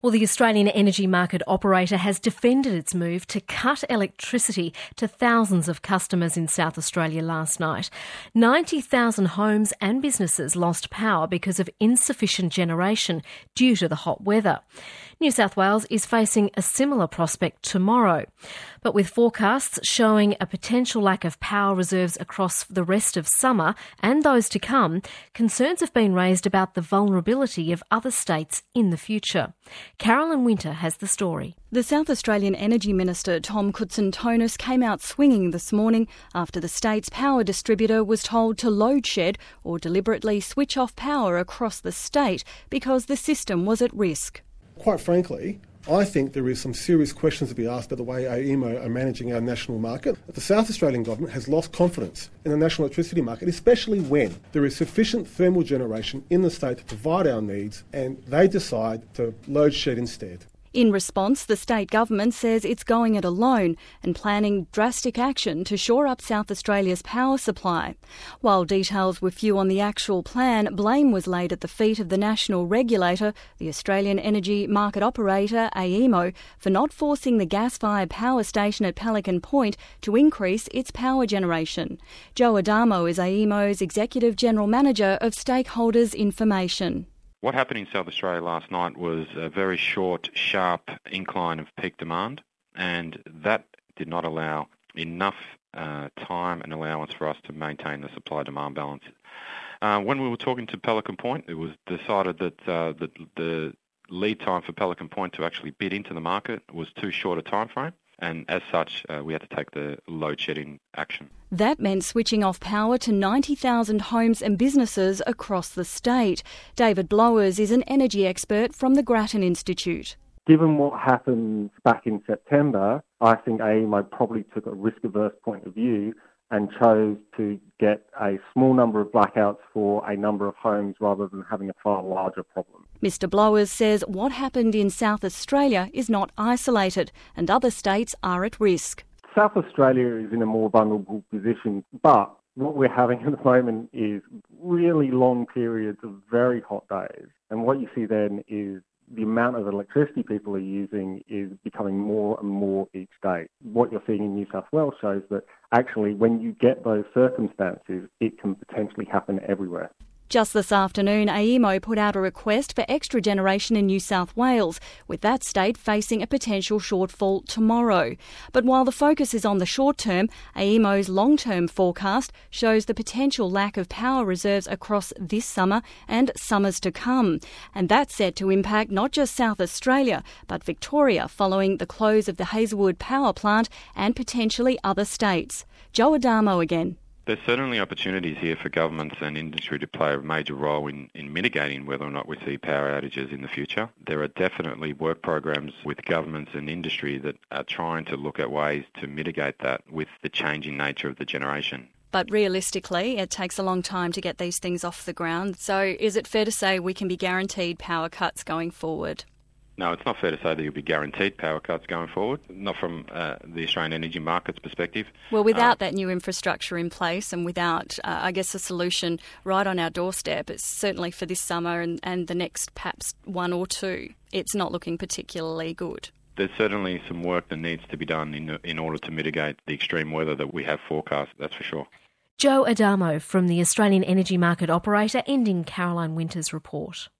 Well, the Australian Energy Market Operator has defended its move to cut electricity to thousands of customers in South Australia last night. 90,000 homes and businesses lost power because of insufficient generation due to the hot weather. New South Wales is facing a similar prospect tomorrow, but with forecasts showing a potential lack of power reserves across the rest of summer and those to come, concerns have been raised about the vulnerability of other states in the future. Carolyn Winter has the story. The South Australian Energy Minister Tom Koutsantonis came out swinging this morning after the state's power distributor was told to load shed or deliberately switch off power across the state because the system was at risk. Quite frankly, I think there is some serious questions to be asked about the way AEMO are managing our national market. The South Australian government has lost confidence in the national electricity market, especially when there is sufficient thermal generation in the state to provide our needs, and they decide to load shed instead. In response, the state government says it's going it alone and planning drastic action to shore up South Australia's power supply. While details were few on the actual plan, blame was laid at the feet of the national regulator, the Australian Energy Market Operator, AEMO, for not forcing the gas-fired power station at Pelican Point to increase its power generation. Joe Adamo is AEMO's Executive General Manager of Stakeholders Information. What happened in South Australia last night was a very short, sharp incline of peak demand, and that did not allow enough time and allowance for us to maintain the supply-demand balance. When we were talking to Pelican Point, it was decided that the lead time for Pelican Point to actually bid into the market was too short a time frame, and as such, we had to take the load shedding action. That meant switching off power to 90,000 homes and businesses across the state. David Blowers is an energy expert from the Grattan Institute. Given what happened back in September, I think AEMO probably took a risk-averse point of view and chose to get a small number of blackouts for a number of homes rather than having a far larger problem. Mr Blowers says what happened in South Australia is not isolated and other states are at risk. South Australia is in a more vulnerable position, but what we're having at the moment is really long periods of very hot days. And what you see then is the amount of electricity people are using is becoming more and more each day. What you're seeing in New South Wales shows that actually when you get those circumstances, it can potentially happen everywhere. Just this afternoon, AEMO put out a request for extra generation in New South Wales, with that state facing a potential shortfall tomorrow. But while the focus is on the short term, AEMO's long-term forecast shows the potential lack of power reserves across this summer and summers to come. And that's set to impact not just South Australia, but Victoria following the close of the Hazelwood power plant and potentially other states. Joe Adamo again. There's certainly opportunities here for governments and industry to play a major role in mitigating whether or not we see power outages in the future. There are definitely work programs with governments and industry that are trying to look at ways to mitigate that with the changing nature of the generation. But realistically, it takes a long time to get these things off the ground. So is it fair to say we can be guaranteed power cuts going forward? No, it's not fair to say that you'll be guaranteed power cuts going forward, not from the Australian energy market's perspective. Well, without that new infrastructure in place and without, I guess, a solution right on our doorstep, it's certainly for this summer and the next perhaps one or two, it's not looking particularly good. There's certainly some work that needs to be done in order to mitigate the extreme weather that we have forecast, that's for sure. Joe Adamo from the Australian Energy Market Operator, ending Caroline Winter's report.